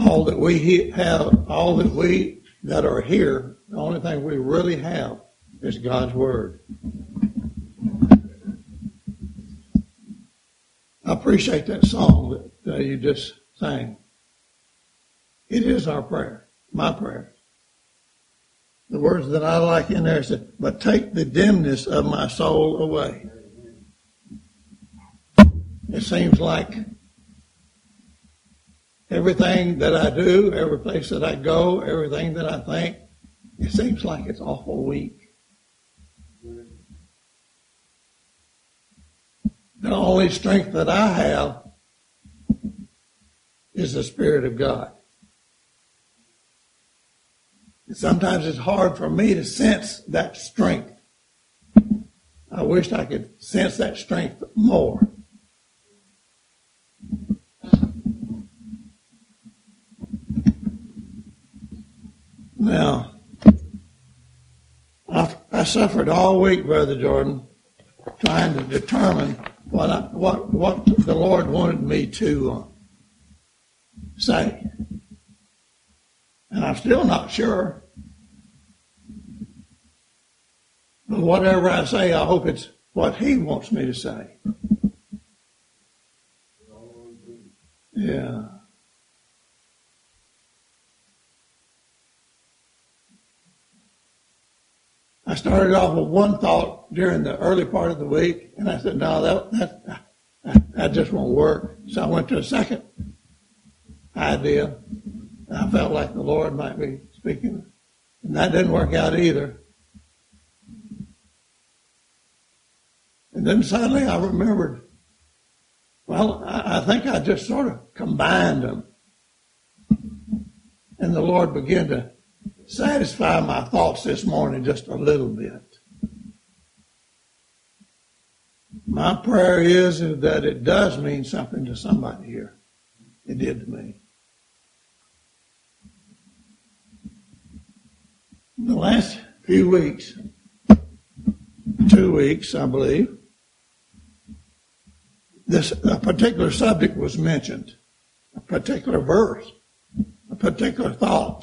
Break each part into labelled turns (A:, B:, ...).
A: all that we have, all that we that are here, the only thing we really have is God's Word. I appreciate that song that you just sang. It is our prayer, my prayer. The words that I like in there say, but take the dimness of my soul away. It seems like everything that I do, every place that I go, everything that I think, it seems like it's awful weak. The only strength that I have is the Spirit of God. And sometimes it's hard for me to sense that strength. I wish I could sense that strength more. Now, I suffered all week, Brother Jordan, trying to determine what the Lord wanted me to say. And I'm still not sure. But whatever I say, I hope it's what He wants me to say. Yeah. I started off with one thought during the early part of the week, and I said, no, that just won't work. So I went to a second idea. I felt like the Lord might be speaking, and that didn't work out either. And then suddenly I remembered, well, I think I just sort of combined them. And the Lord began to satisfy my thoughts this morning just a little bit. My prayer is that it does mean something to somebody here. It did to me. The last few weeks, 2 weeks, I believe, a particular subject was mentioned, a particular verse, a particular thought.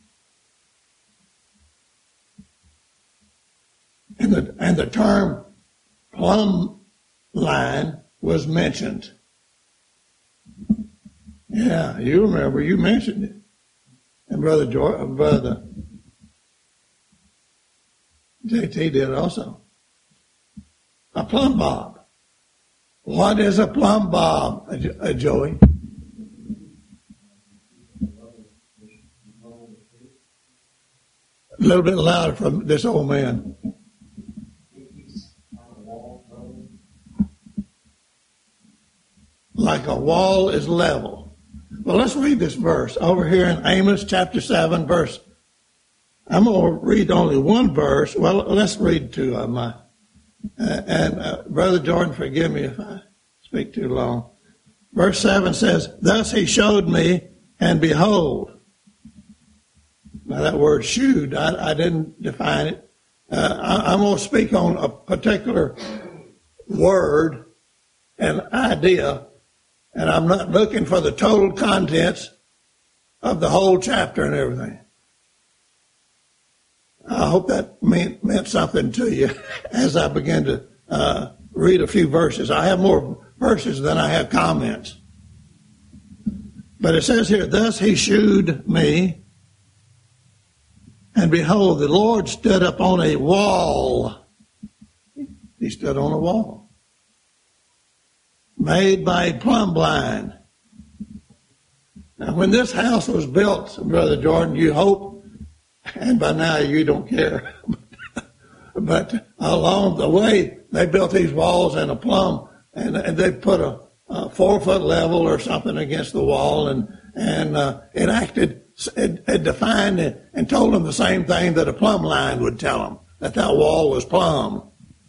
A: And the term plumb line was mentioned. Yeah, you remember, you mentioned it. And Brother JT did also. A plumb bob. What is a plumb bob, Joey? A little bit louder from this old man. Like a wall is level. Well, let's read this verse over here in Amos chapter 7, verse. I'm going to read only one verse. Well, let's read two of them. Brother Jordan, forgive me if I speak too long. Verse 7 says, thus he showed me, and behold. Now that word shewed, I didn't define it. I'm going to speak on a particular word, an idea, and I'm not looking for the total contents of the whole chapter and everything. I hope that meant something to you as I began to read a few verses. I have more verses than I have comments. But it says here, thus he shewed me, and behold, the Lord stood up on a wall. He stood on a wall, made by a plumb blind. Now, when this house was built, Brother Jordan, you hope, and by now you don't care, but along the way, they built these walls in a plumb, and they put a 4-foot level or something against the wall, and it acted, it defined it and told them the same thing that a plumb line would tell them, that wall was plumb.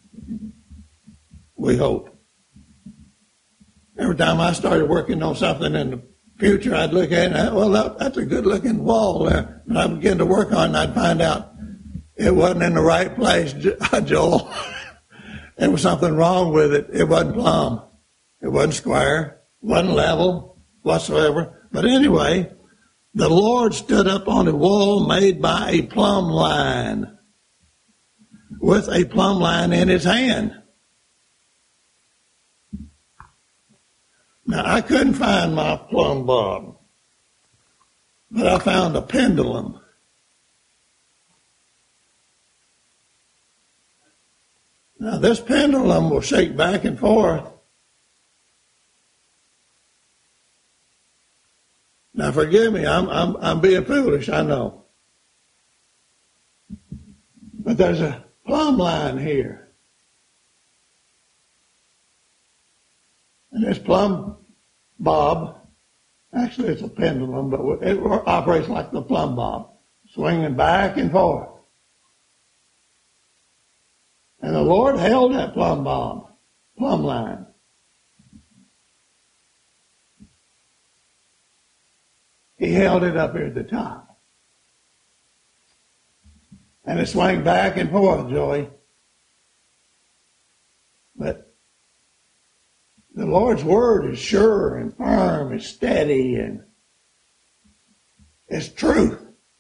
A: We hope. Every time I started working on something in the future, I'd look at it and well, that's a good-looking wall there. But I began to work on it, and I'd find out it wasn't in the right place, Joel. There was something wrong with it. It wasn't plumb. It wasn't square. It wasn't level whatsoever. But anyway, The Lord stood up on a wall made by a plumb line, with a plumb line in his hand. Now, I couldn't find my plumb bob, but I found a pendulum. Now, this pendulum will shake back and forth. Now, forgive me, I'm being foolish, I know. But there's a plumb line here. And this plumb bob, actually it's a pendulum, but it operates like the plumb bob, swinging back and forth. And the Lord held that plumb line. He held it up here at the top. And it swung back and forth, Joey. But the Lord's word is sure and firm and steady and it's truth.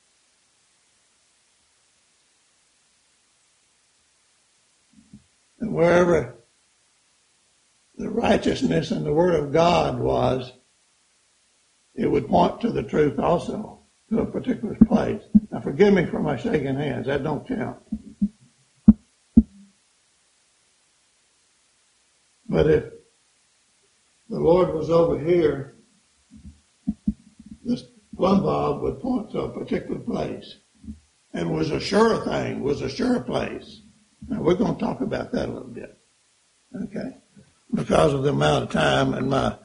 A: And wherever the righteousness and the word of God was, it would point to the truth also, to a particular place. Now forgive me for my shaking hands. That don't count. But if the Lord was over here, this plumb bob would point to a particular place. And was a sure thing, was a sure place. Now we're going to talk about that a little bit. Okay? Because of the amount of time and my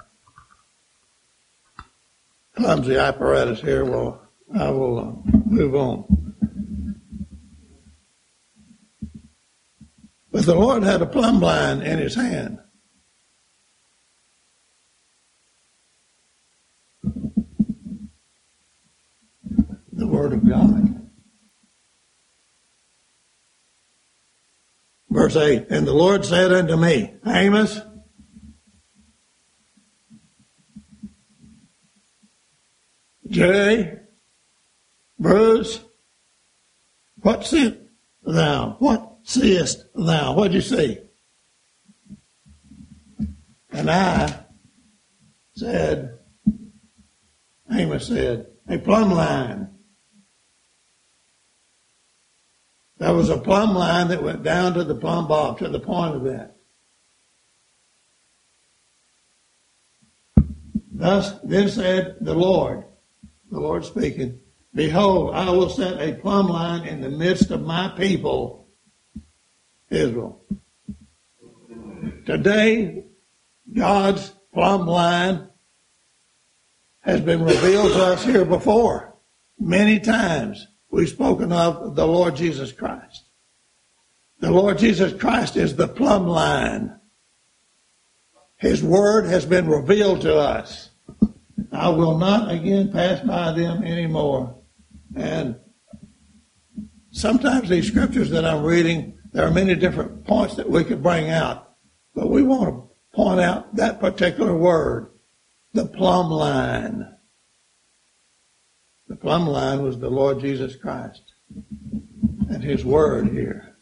A: clumsy apparatus here, I will move on. But the Lord had a plumb line in his hand. The Word of God. Verse 8, and the Lord said unto me, Amos, Jay, Bruce, what seest thou? What seest thou? What'd you see? And I said, Amos said, a plumb line. There was a plumb line that went down to the plumb bob, to the point of that. Thus then said the Lord speaking, behold, I will set a plumb line in the midst of my people, Israel. Today, God's plumb line has been revealed to us here before. Many times we've spoken of the Lord Jesus Christ. The Lord Jesus Christ is the plumb line. His word has been revealed to us. I will not again pass by them anymore. And sometimes these scriptures that I'm reading, there are many different points that we could bring out. But we want to point out that particular word, the plumb line. The plumb line was the Lord Jesus Christ and his word here.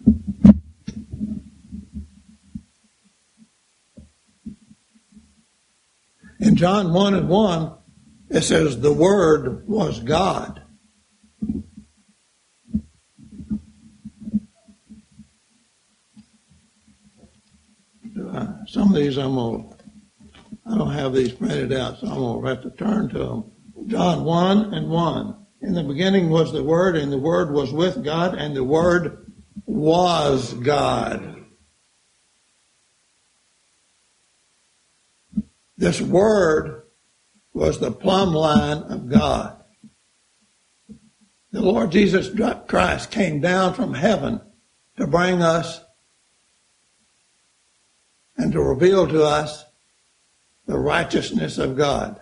A: In John 1:1, it says the Word was God. Some of these I don't have these printed out, so I'm going to have to turn to them. John 1:1. In the beginning was the Word, and the Word was with God, and the Word was God. This Word was the plumb line of God. The Lord Jesus Christ came down from heaven to bring us and to reveal to us the righteousness of God.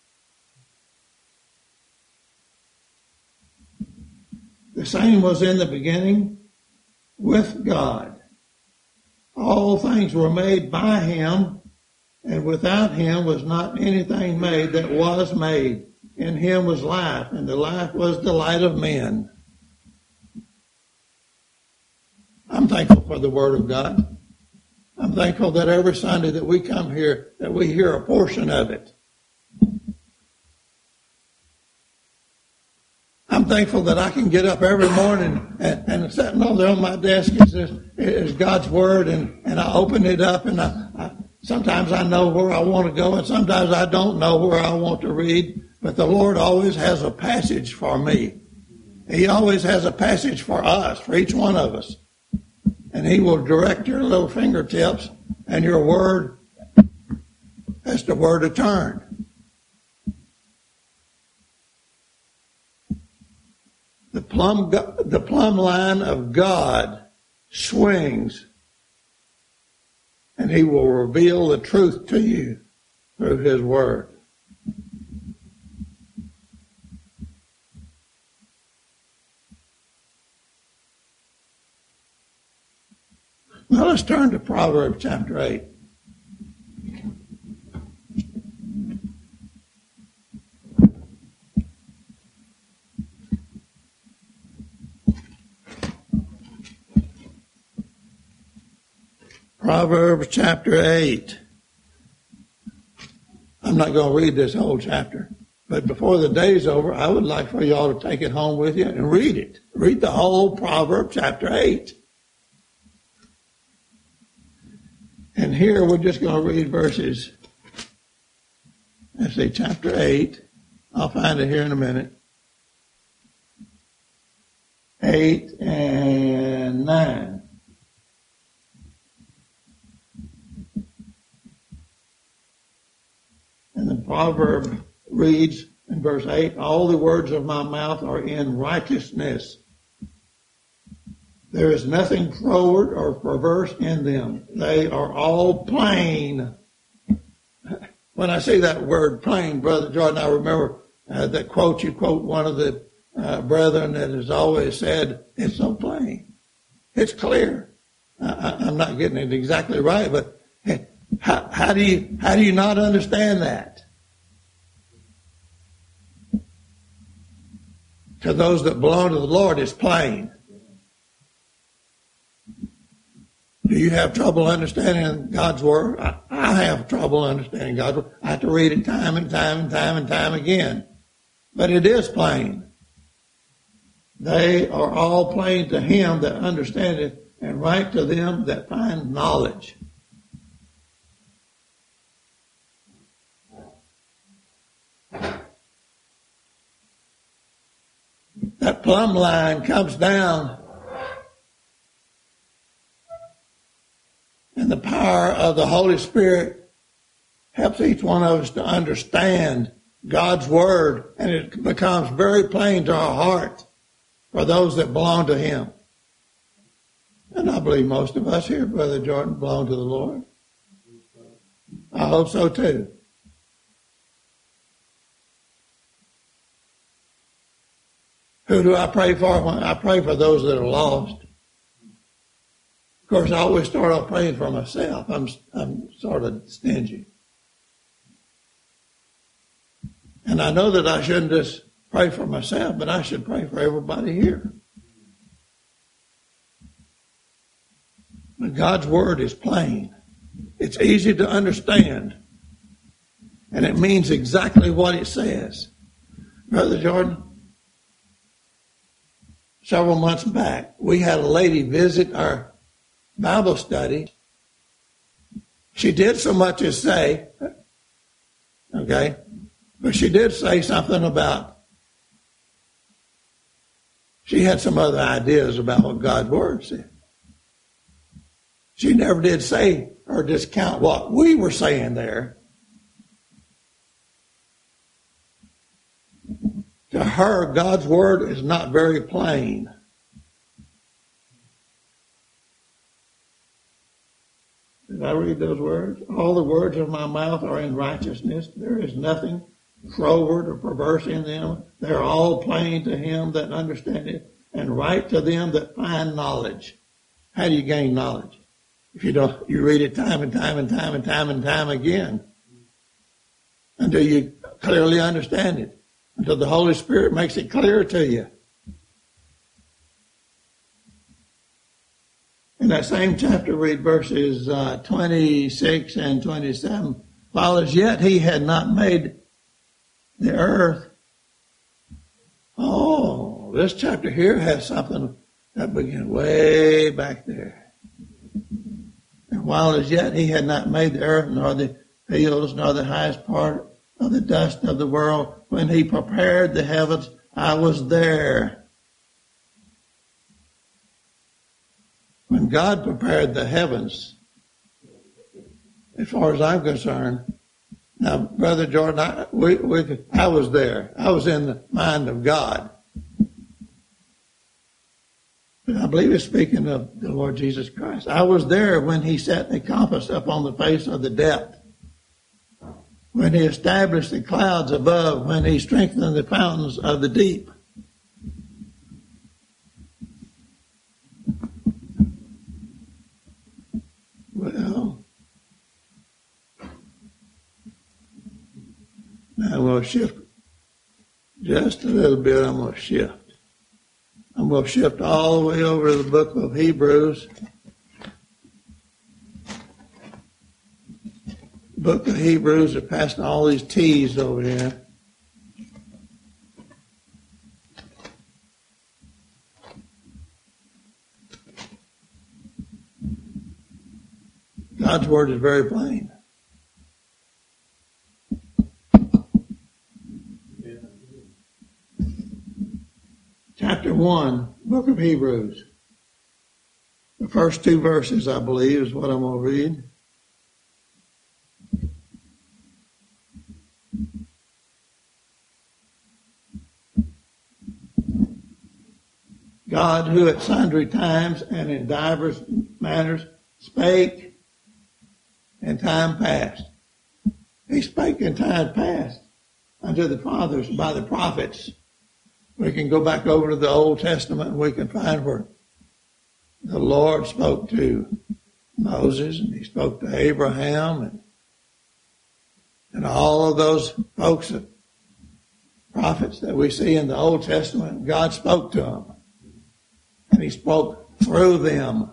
A: The same was in the beginning with God. All things were made by him, and without him was not anything made that was made. in him was life, and the life was the light of men. I'm thankful for the Word of God. I'm thankful that every Sunday that we come here, that we hear a portion of it. I'm thankful that I can get up every morning and sitting on there on my desk is God's Word, and I open it up, and sometimes I know where I want to go, and sometimes I don't know where I want to read, but the Lord always has a passage for me. He always has a passage for us, for each one of us. And he will direct your little fingertips and your word as to where to turn. The plumb line of God swings, and he will reveal the truth to you through his word. Now let's turn to Proverbs chapter 8. Proverbs chapter 8. I'm not going to read this whole chapter, but before the day's over, I would like for you all to take it home with you and read it. Read the whole Proverbs chapter 8. And here we're just going to read verses, let's see, chapter 8. I'll find it here in a minute. 8 and 9. And the proverb reads in verse 8, all the words of my mouth are in righteousness. There is nothing froward or perverse in them. They are all plain. When I say that word plain, Brother Jordan, I remember that quote you quote one of the brethren that has always said, it's so plain. It's clear. I'm not getting it exactly right, but how do you not understand that? To those that belong to the Lord, it's plain. Do you have trouble understanding God's Word? I have trouble understanding God's Word. I have to read it time and time and time and time again. But it is plain. They are all plain to him that understandeth, and right to them that find knowledge. That plumb line comes down, and the power of the Holy Spirit helps each one of us to understand God's Word, and it becomes very plain to our heart for those that belong to him. And I believe most of us here, Brother Jordan, belong to the Lord. I hope so too. Who do I pray for? I pray for those that are lost. Of course, I always start off praying for myself. I'm sort of stingy. And I know that I shouldn't just pray for myself, but I should pray for everybody here. But God's Word is plain. It's easy to understand. And it means exactly what it says. Brother Jordan, several months back, we had a lady visit our Bible study. She did so much as say, okay, but she did say something about, she had some other ideas about what God's Word said. She never did say or discount what we were saying there. To her, God's Word is not very plain. Did I read those words? All the words of my mouth are in righteousness. There is nothing froward or perverse in them. They are all plain to him that understandeth, and right to them that find knowledge. How do you gain knowledge? If you don't, you read it time and time and time and time and time again until you clearly understand it. until the Holy Spirit makes it clear to you. In that same chapter, read verses 26 and 27. While as yet he had not made the earth. Oh, this chapter here has something that begins way back there. And while as yet he had not made the earth, nor the fields, nor the highest part of the dust of the world, when he prepared the heavens, I was there. When God prepared the heavens, as far as I'm concerned, now, Brother Jordan, I was there. I was in the mind of God. But I believe it's speaking of the Lord Jesus Christ. I was there when he set the compass up on the face of the depth, when he established the clouds above, when he strengthened the fountains of the deep. Well, now I'm going to shift just a little bit. I'm going to shift all the way over to the book of Hebrews. The book of Hebrews are passing all these T's over here. God's word is very plain. Chapter 1, book of Hebrews. The first two verses, I believe, is what I'm going to read. God, who at sundry times and in divers manners spake in time past. He spake in time past unto the fathers by the prophets. We can go back over to the Old Testament and we can find where the Lord spoke to Moses and he spoke to Abraham and all of those folks, prophets that we see in the Old Testament. God spoke to them and he spoke through them.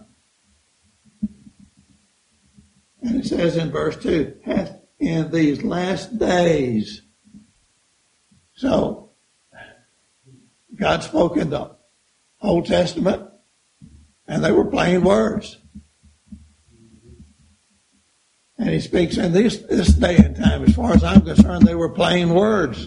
A: And it says in verse 2, hath in these last days. So, God spoke in the Old Testament, and they were plain words. And he speaks in this day and time. As far as I'm concerned, they were plain words.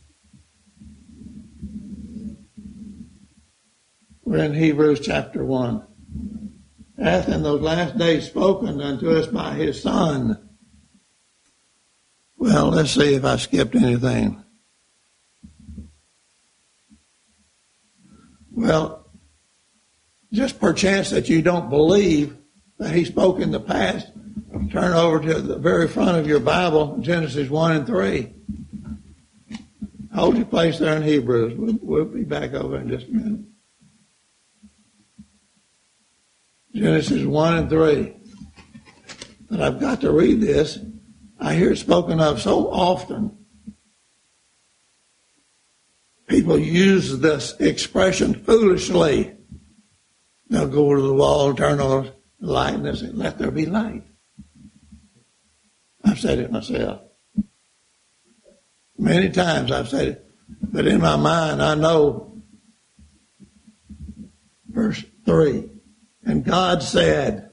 A: We're in Hebrews chapter 1. Hath in those last days spoken unto us by his Son. Well, let's see if I skipped anything. Well, just perchance that you don't believe that he spoke in the past, turn over to the very front of your Bible, Genesis 1 and 3. Hold your place there in Hebrews. We'll be back over in just a minute. Genesis 1 and 3. But I've got to read this. I hear it spoken of so often. People use this expression foolishly. They'll go to the wall and turn on the light and they'll say, let there be light. I've said it myself. Many times I've said it. But in my mind I know verse 3. And God said,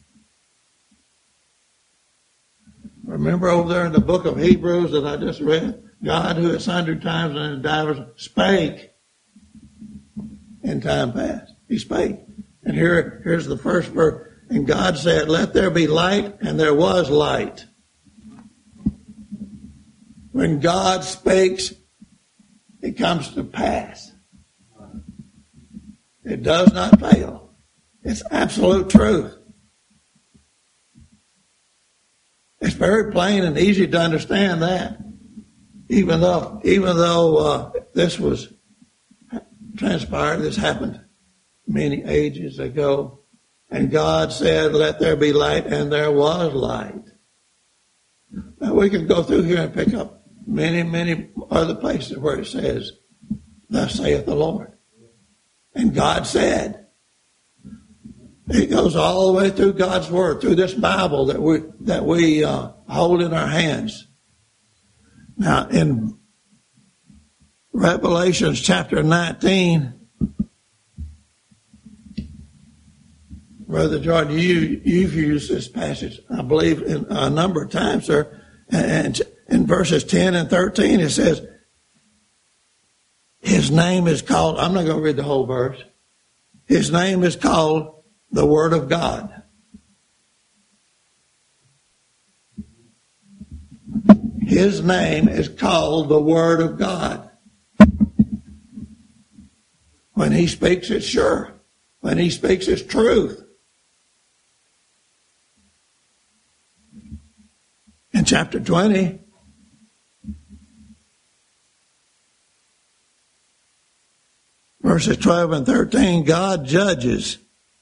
A: remember over there in the book of Hebrews that I just read? God, who at sundry times and in divers spake in time past. He spake. And here's the first verse. And God said, let there be light, and there was light. When God speaks, it comes to pass. It does not fail. It's absolute truth. It's very plain and easy to understand that. Even though this was transpired, this happened many ages ago, and God said, let there be light, and there was light. Now we can go through here and pick up many, many other places where it says, thus saith the Lord. And God said. It goes all the way through God's Word, through this Bible that we hold in our hands. Now, in Revelation chapter 19, Brother Jordan, you've used this passage, I believe, in a number of times, sir. And in verses 10 and 13, it says, His name is called, I'm not going to read the whole verse. His name is called the Word of God. His name is called the Word of God. When He speaks, it's sure. When He speaks, it's truth. In chapter 20, verses 12 and 13, God judges.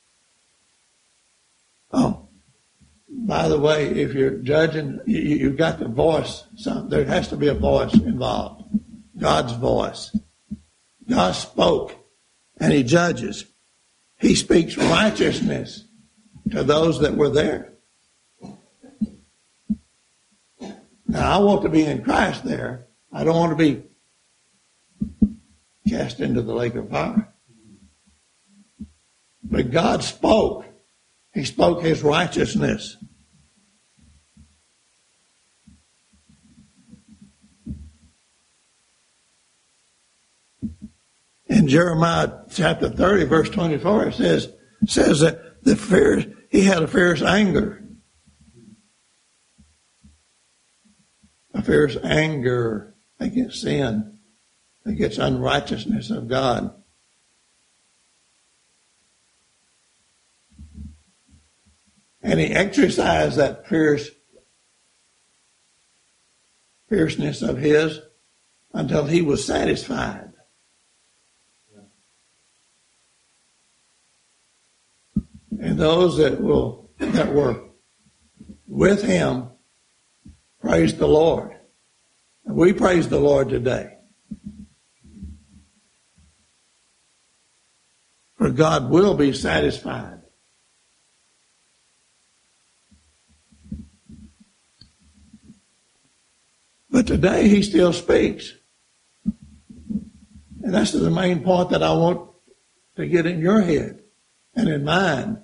A: Oh, by the way, if you're judging, you've got the voice. There has to be a voice involved. God's voice. God spoke, and He judges. He speaks righteousness to those that were there. Now, I want to be in Christ there. I don't want to be cast into the lake of fire. But God spoke. He spoke His righteousness. In Jeremiah chapter 30, verse 24, it says that He had a fierce anger. A fierce anger against sin, against unrighteousness of God. And He exercised that fierceness of His until He was satisfied. And those that were with Him praised the Lord. And we praise the Lord today. For God will be satisfied. But today He still speaks. And that's the main point that I want to get in your head and in mine.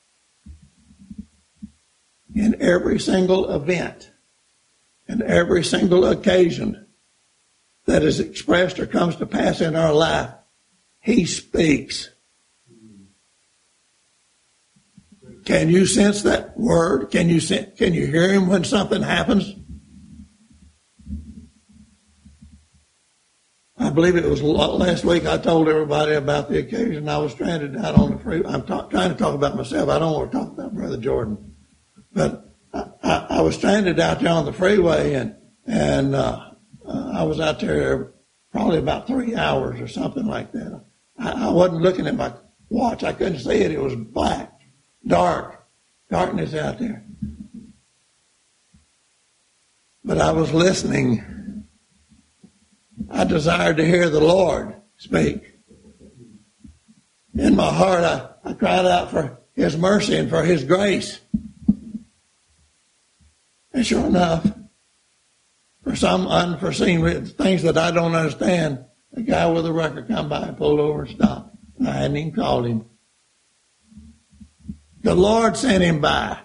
A: In every single event, in every single occasion that is expressed or comes to pass in our life, He speaks. Can you sense that word? Can you hear Him when something happens? I believe it was last week I told everybody about the occasion I was stranded out on the freeway. I'm trying to talk about myself. I don't want to talk about Brother Jordan. But I was stranded out there on the freeway, and I was out there probably about 3 hours or something like that. I wasn't looking at my watch. I couldn't see it. It was black, darkness out there. But I was listening. I desired to hear the Lord speak. In my heart, I cried out for His mercy and for His grace. And sure enough, for some unforeseen things that I don't understand, a guy with a record come by and pulled over and stopped. And I hadn't even called him. The Lord sent him by.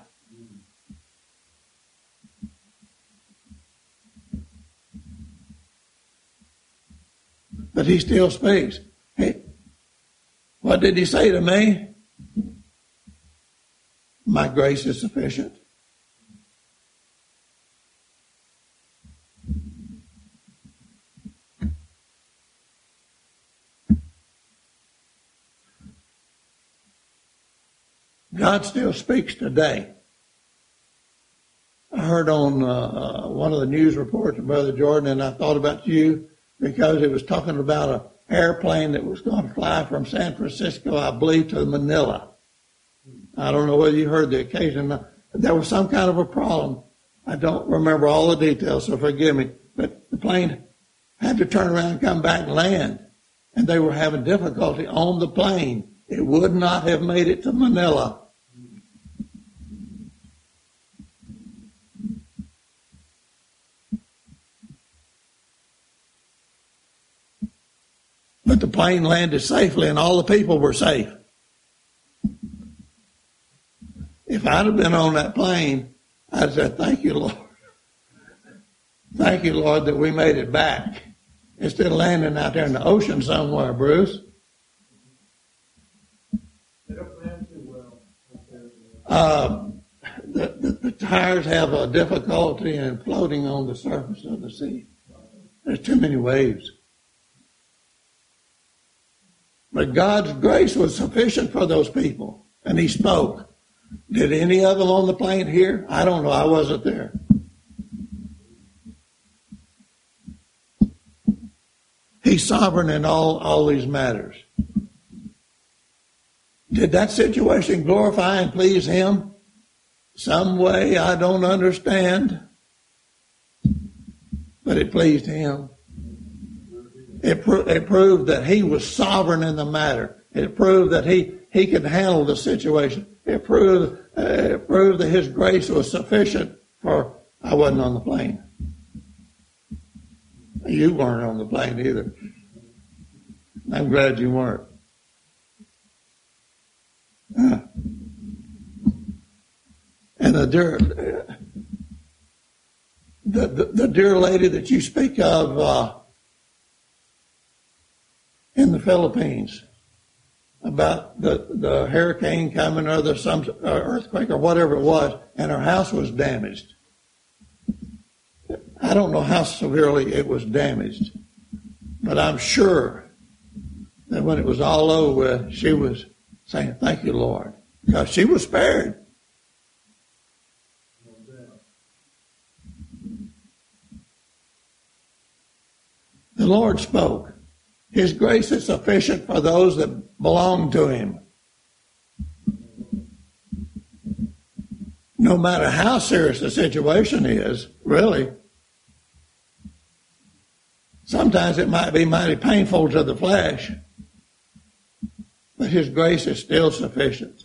A: But He still speaks. Hey, what did He say to me? My grace is sufficient. God still speaks today. I heard on one of the news reports of Brother Jordan, and I thought about you because it was talking about an airplane that was going to fly from San Francisco, I believe, to Manila. I don't know whether you heard the occasion. There was some kind of a problem. I don't remember all the details, so forgive me. But plane had to turn around and come back and land. And they were having difficulty on the plane. It would not have made it to Manila. But the plane landed safely and all the people were safe. If I'd have been on that plane, I'd have said, thank you, Lord. Thank you, Lord, that we made it back. Instead of landing out there in the ocean somewhere, Bruce.
B: They don't land too well.
A: The tires have a difficulty in floating on the surface of the sea. There's too many waves. But God's grace was sufficient for those people. And he spoke. Did any of them on the plane hear? I don't know. I wasn't there. He's sovereign in all these matters. Did that situation glorify and please him? Some way I don't understand. But it pleased him. It proved that he was sovereign in the matter. It proved that he could handle the situation. It proved that his grace was sufficient for, I wasn't on the plane. You weren't on the plane either. I'm glad you weren't. And the dear lady that you speak of in the Philippines about the hurricane coming or some earthquake or whatever it was, and her house was damaged. I don't know how severely it was damaged, but I'm sure that when it was all over with, she was saying, thank you, Lord, because she was spared. The Lord spoke. His grace is sufficient for those that belong to him. No matter how serious the situation is, really. Sometimes it might be mighty painful to the flesh, but his grace is still sufficient.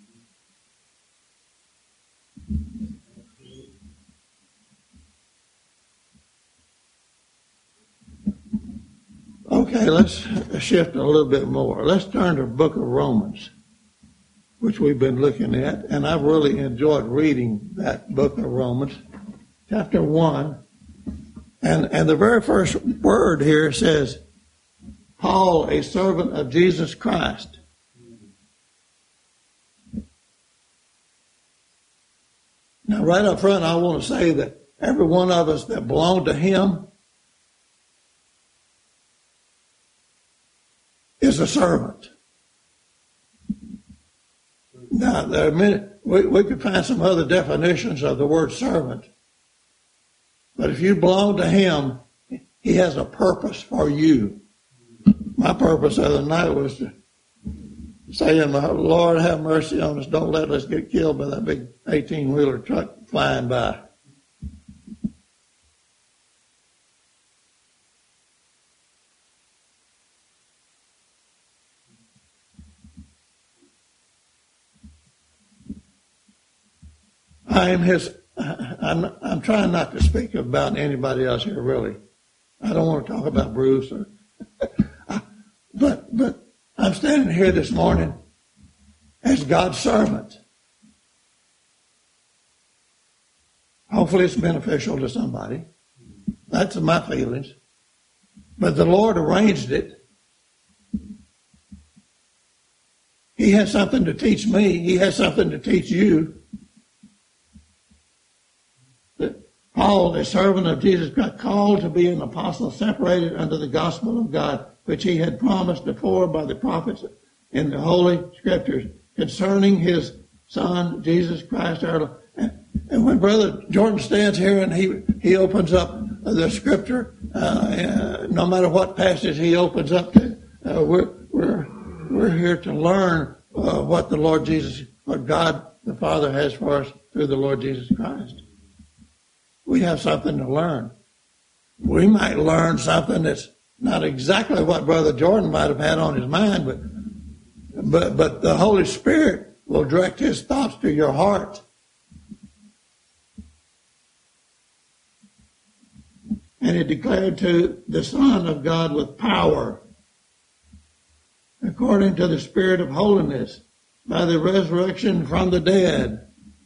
A: Okay, let's shift a little bit more. Let's turn to the book of Romans, which we've been looking at, and I've really enjoyed reading that book of Romans, chapter 1. And the very first word here says, Paul, a servant of Jesus Christ. Now, right up front, I want to say that every one of us that belong to him is a servant. Now, there are many, we could find some other definitions of the word servant. But if you belong to him, he has a purpose for you. My purpose the other night was to say, Lord, have mercy on us. Don't let us get killed by that big 18-wheeler truck flying by. I'm trying not to speak about anybody else here, really. I don't want to talk about Bruce but I'm standing here this morning as God's servant. Hopefully it's beneficial to somebody. That's my feelings. But the Lord arranged it. He has something to teach me. He has something to teach you. Paul, a servant of Jesus Christ, called to be an apostle, separated unto the gospel of God, which he had promised before by the prophets in the Holy Scriptures, concerning his Son, Jesus Christ our Lord. And when Brother Jordan stands here and he opens up the Scripture, no matter what passage he opens up to, we're here to learn what the Lord Jesus, what God the Father has for us through the Lord Jesus Christ. We have something to learn. we might learn something that's not exactly what Brother Jordan might have had on his mind, but the Holy Spirit will direct his thoughts to your heart. And it declared to the Son of God with power, according to the Spirit of holiness, by the resurrection from the dead.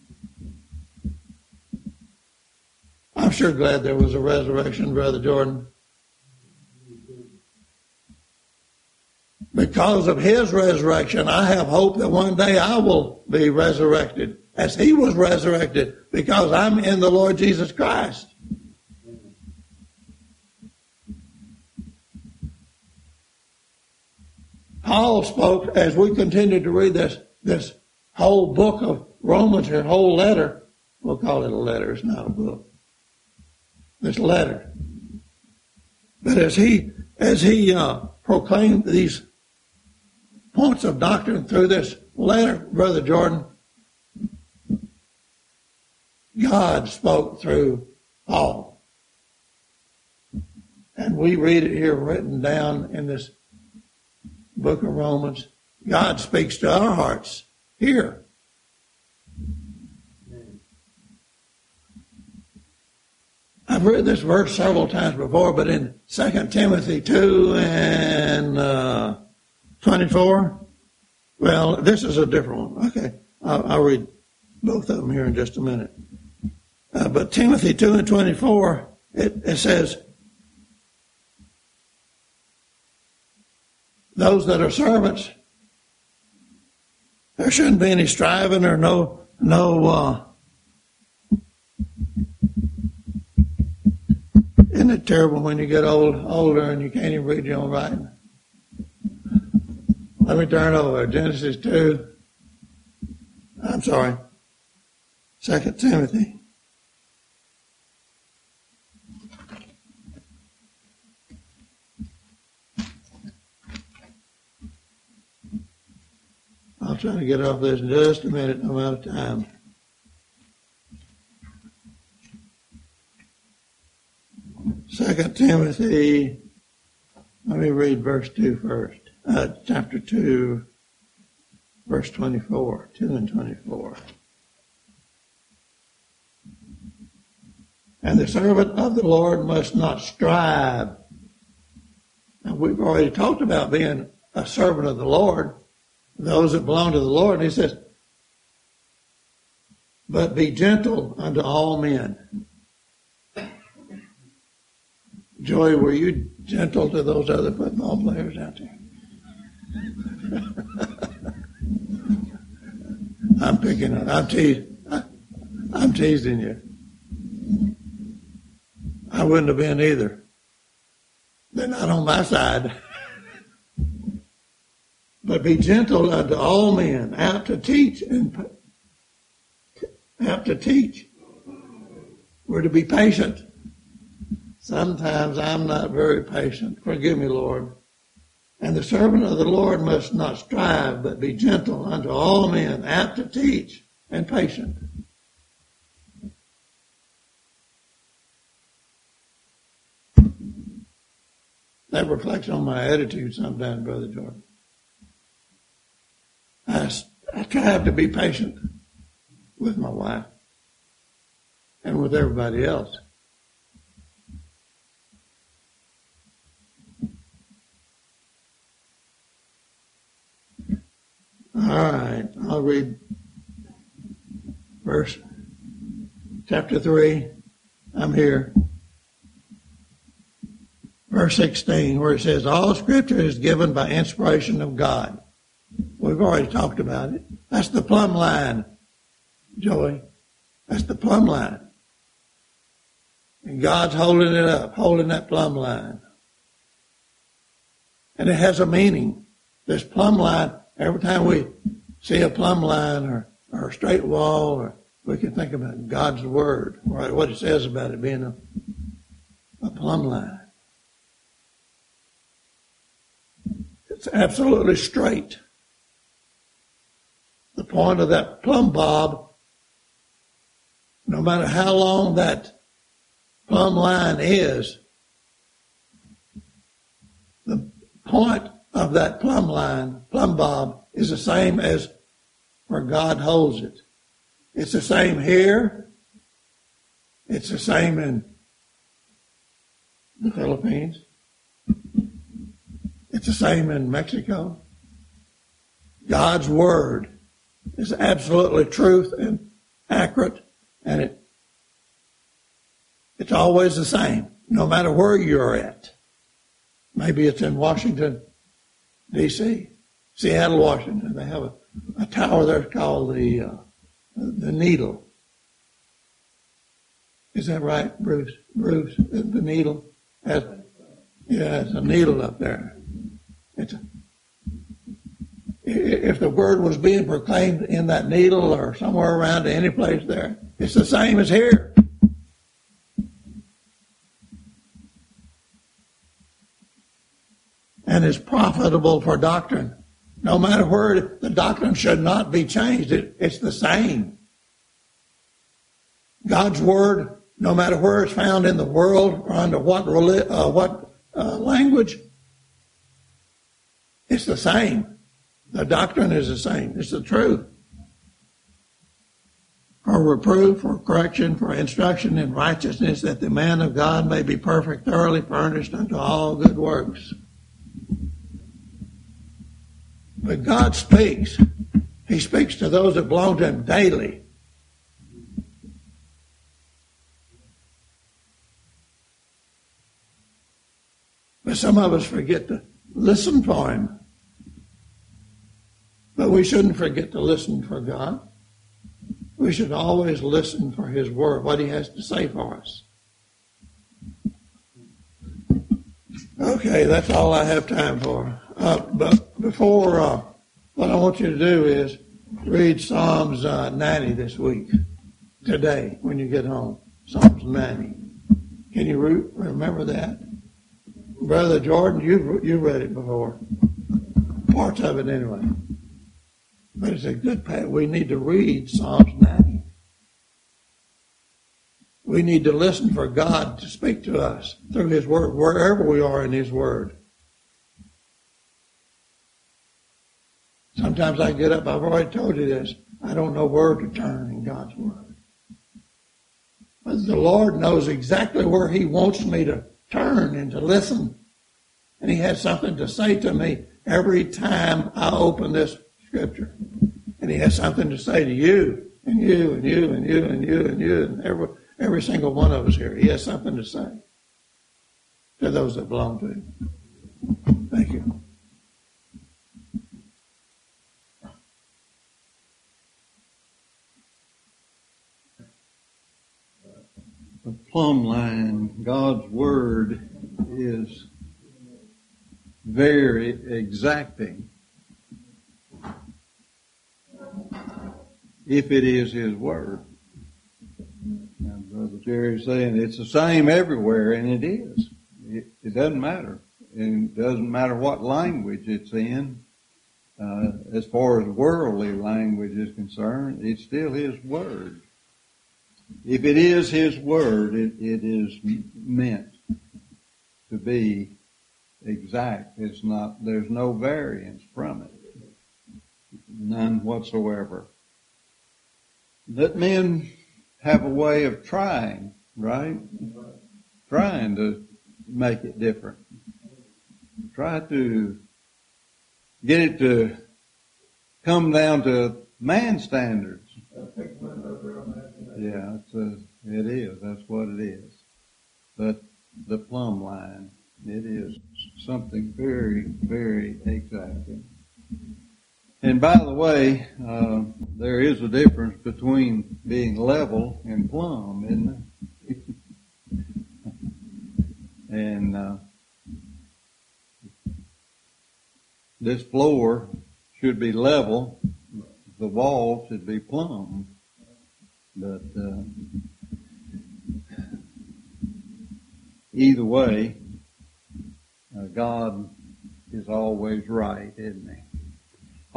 A: I'm sure glad there was a resurrection, Brother Jordan. Because of his resurrection, I have hope that one day I will be resurrected as he was resurrected, because I'm in the Lord Jesus Christ. Paul spoke, as we continue to read this whole book of Romans, her whole letter. We'll call it a letter, it's not a book. This letter. But as he proclaimed these points of doctrine through this letter, Brother Jordan, God spoke through Paul. And we read it here written down in this book of Romans. God speaks to our hearts here. I've read this verse several times before, but in 2 Timothy 2 and 24, well, this is a different one. Okay, I'll read both of them here in just a minute. But Timothy 2 and 24, it says, those that are servants, there shouldn't be any striving or no isn't it terrible when you get older and you can't even read your own writing? Let me turn over. Genesis 2. I'm sorry. 2 Timothy. I'll try to get off this in just a minute. I'm out of time. Second Timothy, let me read verse 2 first. Chapter 2, verse 24, 2 and 24. And the servant of the Lord must not strive. Now, we've already talked about being a servant of the Lord, those that belong to the Lord. And he says, but be gentle unto all men. Joy, were you gentle to those other football players out there? I'm picking on. I'm teasing you. I wouldn't have been either. They're not on my side. But be gentle unto all men, apt to teach. We're to be patient. Sometimes I'm not very patient. Forgive me, Lord. And the servant of the Lord must not strive, but be gentle unto all men, apt to teach, and patient. That reflects on my attitude sometimes, Brother Jordan. I try to be patient with my wife and with everybody else. All right, I'll read chapter 3. I'm here. Verse 16, where it says, all scripture is given by inspiration of God. We've already talked about it. That's the plumb line, Joey. That's the plumb line. And God's holding it up, holding that plumb line. And it has a meaning. This plumb line, every time we see a plumb line or a straight wall, or we can think about God's word, right? What it says about it being a plumb line. It's absolutely straight. The point of that plumb bob, no matter how long that plumb line is, point of that plumb line, plumb bob, is the same as where God holds it. It's the same here. It's the same in the Philippines. It's the same in Mexico. God's word is absolutely truth and accurate, and it's always the same, no matter where you're at. Maybe it's in Washington, D.C., Seattle, Washington. They have a tower there called the Needle. Is that right, Bruce? Bruce, the Needle? It's a needle up there. If the word was being proclaimed in that needle or somewhere around any place there, it's the same as here. And is profitable for doctrine. No matter where the doctrine should not be changed, it's the same. God's word, no matter where it's found in the world or under what language, it's the same. The doctrine is the same. It's the truth. For reproof, for correction, for instruction in righteousness, that the man of God may be perfect, thoroughly furnished unto all good works. But God speaks. He speaks to those that belong to Him daily. But some of us forget to listen for Him. But we shouldn't forget to listen for God. We should always listen for His word, what He has to say for us. Okay, that's all I have time for. But before, what I want you to do is read Psalms 90 this week, today, when you get home. Psalms 90. Can you remember that? Brother Jordan, you've read it before. Parts of it anyway. But it's a good path. We need to read Psalms 90. We need to listen for God to speak to us through His word, wherever we are in His word. Sometimes I get up, I've already told you this, I don't know where to turn in God's word. But the Lord knows exactly where He wants me to turn and to listen. And He has something to say to me every time I open this Scripture. And He has something to say to you, and you, and you, and you, and you, and you, and every single one of us here. He has something to say to those that belong to Him. Thank you.
C: The plumb line, God's word, is very exacting. If it is His word. Now, Brother Jerry's saying it's the same everywhere, and it is. It doesn't matter. And it doesn't matter what language it's in. As far as worldly language is concerned, it's still His word. If it is His word, it is meant to be exact. It's not, there's no variance from it. None whatsoever. That men have a way of trying, right? Trying to make it different. Try to get it to come down to man standards. Yeah, it is. That's what it is. But the plumb line, it is something very, very exacting. And by the way, there is a difference between being level and plumb, isn't there? And this floor should be level. The wall should be plumb. But either way, God is always right, isn't He?